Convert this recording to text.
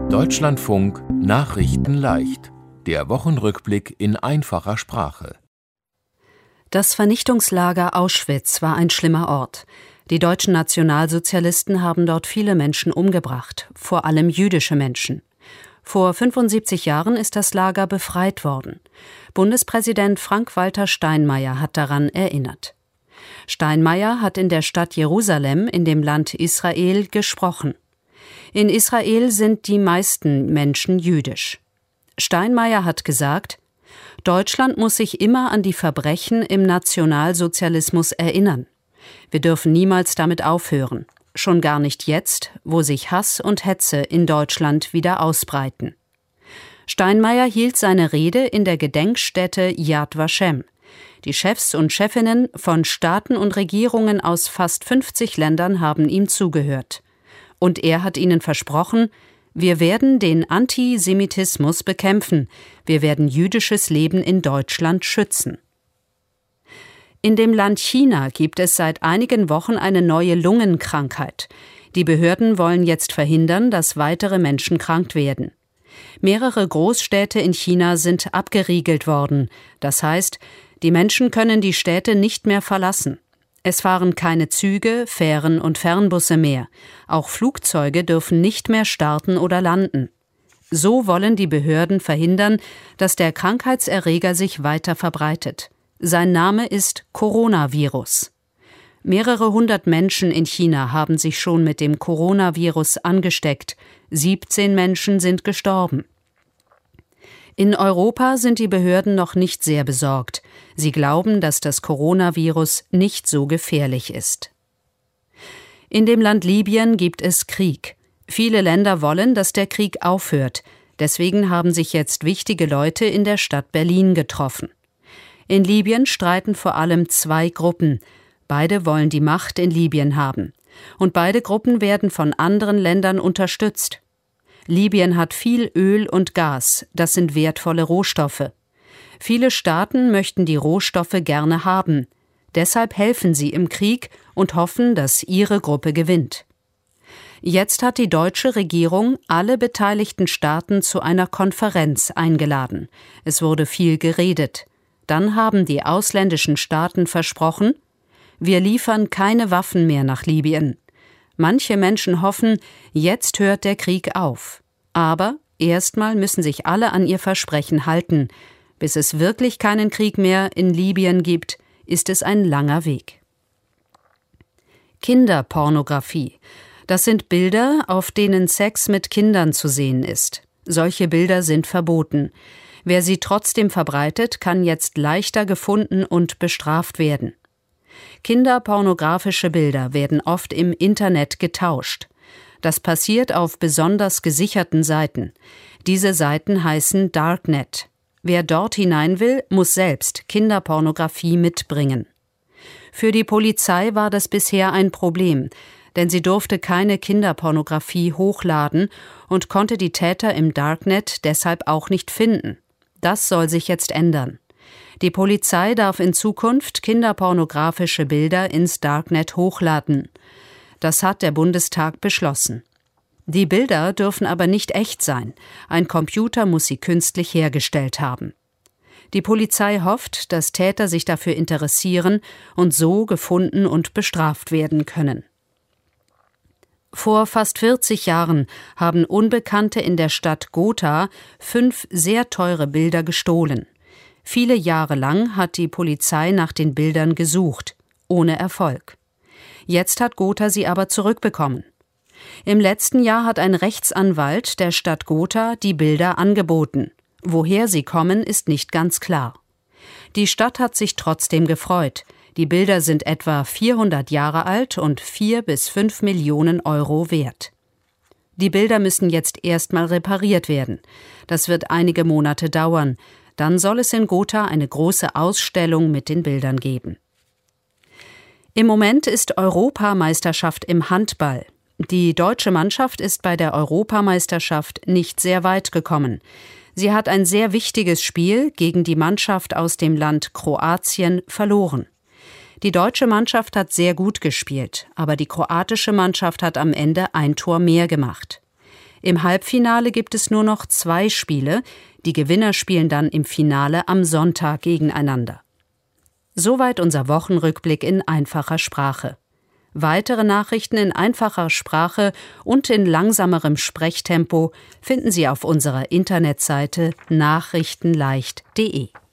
Deutschlandfunk Nachrichten leicht. Der Wochenrückblick in einfacher Sprache. Das Vernichtungslager Auschwitz war ein schlimmer Ort. Die deutschen Nationalsozialisten haben dort viele Menschen umgebracht, vor allem jüdische Menschen. Vor 75 Jahren ist das Lager befreit worden. Bundespräsident Frank-Walter Steinmeier hat daran erinnert. Steinmeier hat in der Stadt Jerusalem in dem Land Israel gesprochen. In Israel sind die meisten Menschen jüdisch. Steinmeier hat gesagt: Deutschland muss sich immer an die Verbrechen im Nationalsozialismus erinnern. Wir dürfen niemals damit aufhören. Schon gar nicht jetzt, wo sich Hass und Hetze in Deutschland wieder ausbreiten. Steinmeier hielt seine Rede in der Gedenkstätte Yad Vashem. Die Chefs und Chefinnen von Staaten und Regierungen aus fast 50 Ländern haben ihm zugehört. Und er hat ihnen versprochen: Wir werden den Antisemitismus bekämpfen. Wir werden jüdisches Leben in Deutschland schützen. In dem Land China gibt es seit einigen Wochen eine neue Lungenkrankheit. Die Behörden wollen jetzt verhindern, dass weitere Menschen krank werden. Mehrere Großstädte in China sind abgeriegelt worden. Das heißt, die Menschen können die Städte nicht mehr verlassen. Es fahren keine Züge, Fähren und Fernbusse mehr. Auch Flugzeuge dürfen nicht mehr starten oder landen. So wollen die Behörden verhindern, dass der Krankheitserreger sich weiter verbreitet. Sein Name ist Coronavirus. Mehrere hundert Menschen in China haben sich schon mit dem Coronavirus angesteckt. 17 Menschen sind gestorben. In Europa sind die Behörden noch nicht sehr besorgt. Sie glauben, dass das Coronavirus nicht so gefährlich ist. In dem Land Libyen gibt es Krieg. Viele Länder wollen, dass der Krieg aufhört. Deswegen haben sich jetzt wichtige Leute in der Stadt Berlin getroffen. In Libyen streiten vor allem zwei Gruppen. Beide wollen die Macht in Libyen haben. Und beide Gruppen werden von anderen Ländern unterstützt. Libyen hat viel Öl und Gas, das sind wertvolle Rohstoffe. Viele Staaten möchten die Rohstoffe gerne haben. Deshalb helfen sie im Krieg und hoffen, dass ihre Gruppe gewinnt. Jetzt hat die deutsche Regierung alle beteiligten Staaten zu einer Konferenz eingeladen. Es wurde viel geredet. Dann haben die ausländischen Staaten versprochen: Wir liefern keine Waffen mehr nach Libyen. Manche Menschen hoffen, jetzt hört der Krieg auf. Aber erstmal müssen sich alle an ihr Versprechen halten. Bis es wirklich keinen Krieg mehr in Libyen gibt, ist es ein langer Weg. Kinderpornografie. Das sind Bilder, auf denen Sex mit Kindern zu sehen ist. Solche Bilder sind verboten. Wer sie trotzdem verbreitet, kann jetzt leichter gefunden und bestraft werden. Kinderpornografische Bilder werden oft im Internet getauscht. Das passiert auf besonders gesicherten Seiten. Diese Seiten heißen Darknet. Wer dort hinein will, muss selbst Kinderpornografie mitbringen. Für die Polizei war das bisher ein Problem, denn sie durfte keine Kinderpornografie hochladen und konnte die Täter im Darknet deshalb auch nicht finden. Das soll sich jetzt ändern. Die Polizei darf in Zukunft kinderpornografische Bilder ins Darknet hochladen. Das hat der Bundestag beschlossen. Die Bilder dürfen aber nicht echt sein. Ein Computer muss sie künstlich hergestellt haben. Die Polizei hofft, dass Täter sich dafür interessieren und so gefunden und bestraft werden können. Vor fast 40 Jahren haben Unbekannte in der Stadt Gotha 5 sehr teure Bilder gestohlen. Viele Jahre lang hat die Polizei nach den Bildern gesucht, ohne Erfolg. Jetzt hat Gotha sie aber zurückbekommen. Im letzten Jahr hat ein Rechtsanwalt der Stadt Gotha die Bilder angeboten. Woher sie kommen, ist nicht ganz klar. Die Stadt hat sich trotzdem gefreut. Die Bilder sind etwa 400 Jahre alt und 4 bis 5 Millionen Euro wert. Die Bilder müssen jetzt erstmal repariert werden. Das wird einige Monate dauern. Dann soll es in Gotha eine große Ausstellung mit den Bildern geben. Im Moment ist Europameisterschaft im Handball. Die deutsche Mannschaft ist bei der Europameisterschaft nicht sehr weit gekommen. Sie hat ein sehr wichtiges Spiel gegen die Mannschaft aus dem Land Kroatien verloren. Die deutsche Mannschaft hat sehr gut gespielt, aber die kroatische Mannschaft hat am Ende ein Tor mehr gemacht. Im Halbfinale gibt es nur noch 2 Spiele. Die Gewinner spielen dann im Finale am Sonntag gegeneinander. Soweit unser Wochenrückblick in einfacher Sprache. Weitere Nachrichten in einfacher Sprache und in langsamerem Sprechtempo finden Sie auf unserer Internetseite nachrichtenleicht.de.